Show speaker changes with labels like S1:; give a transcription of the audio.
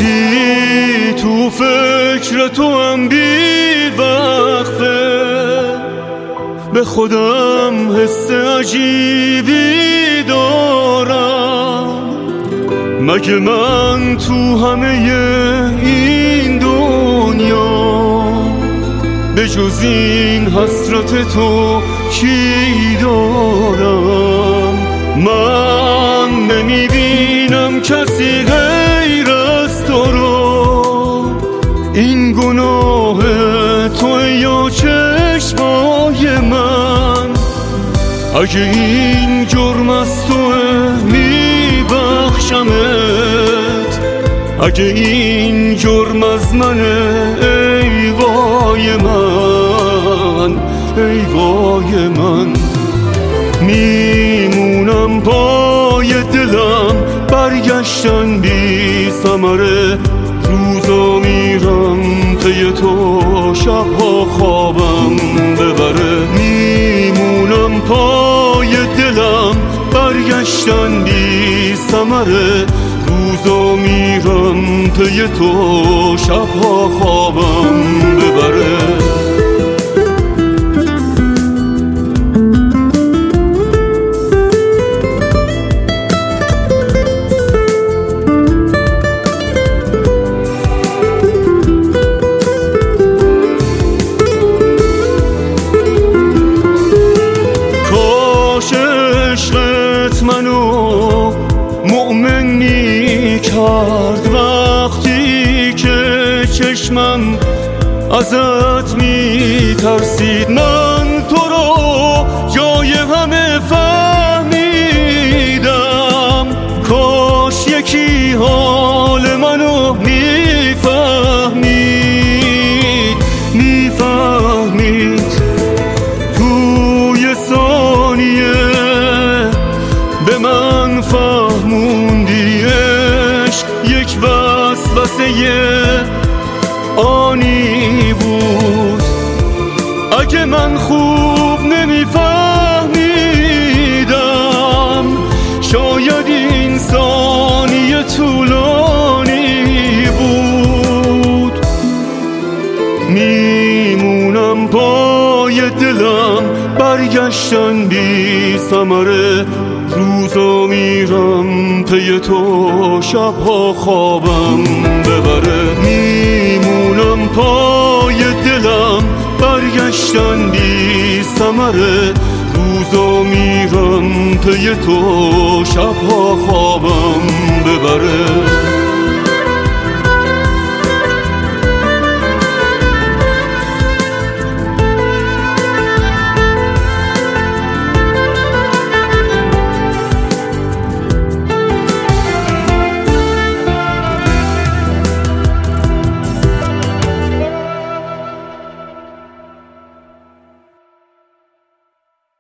S1: وقتی تو فکر تو هم بی وقفه به خودم حس عجیبی دارم. مگه من تو همه این دنیا به جز این حسرت تو کی دارم؟ من نمیبینم کسی غیر از تو رو، این گناه تو یا چشمای من. اگه این جرم از توه میبخشمت، اگه این جرم از منه ای وای من، ای وای من. میمونم پای دلم برگشتن بی ثمره، روزا میرم پی تو شبها خوابم ببره. میمونم پای دلم برگشتن بی ثمره، روزا میرم پی تو شبها خوابم ببره. عشقت منو مؤمن میکرد وقتی که چشمم ازت میترسید. من تو رو جای همه فهمیدم، کاش یکی حال منو میفهمید توی ثانیه به من فهموندی عشق یک وسوسه آنی بود. اگه من خوب نمیفهمیدم شاید این ثانیه طولانی بود. میمونم پای دلم برگشتن بی ثمره، روزا میرم پی تو شبها خوابم ببره. میمونم پای دلم برگشتن بی ثمره، روزا میرم پی تو شبها خوابم ببره.